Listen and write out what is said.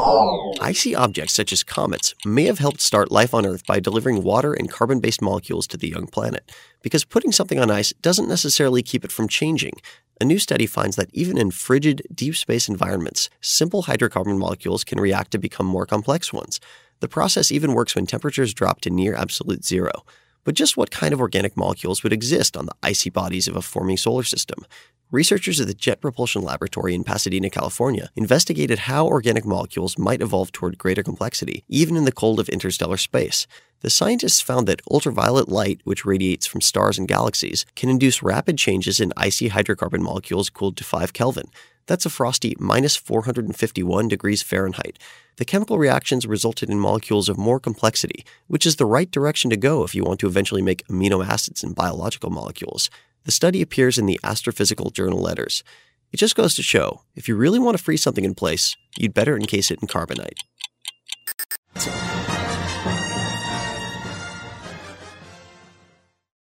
Icy objects such as comets may have helped start life on Earth by delivering water and carbon-based molecules to the young planet, because putting something on ice doesn't necessarily keep it from changing. A new study finds that even in frigid, deep space environments, simple hydrocarbon molecules can react to become more complex ones. The process even works when temperatures drop to near absolute zero. But just what kind of organic molecules would exist on the icy bodies of a forming solar system? Researchers at the Jet Propulsion Laboratory in Pasadena, California, investigated how organic molecules might evolve toward greater complexity, even in the cold of interstellar space. The scientists found that ultraviolet light, which radiates from stars and galaxies, can induce rapid changes in icy hydrocarbon molecules cooled to 5 Kelvin. That's a frosty minus 451 degrees Fahrenheit. The chemical reactions resulted in molecules of more complexity, which is the right direction to go if you want to eventually make amino acids and biological molecules. The study appears in the Astrophysical Journal Letters. It just goes to show, if you really want to freeze something in place, you'd better encase it in carbonite.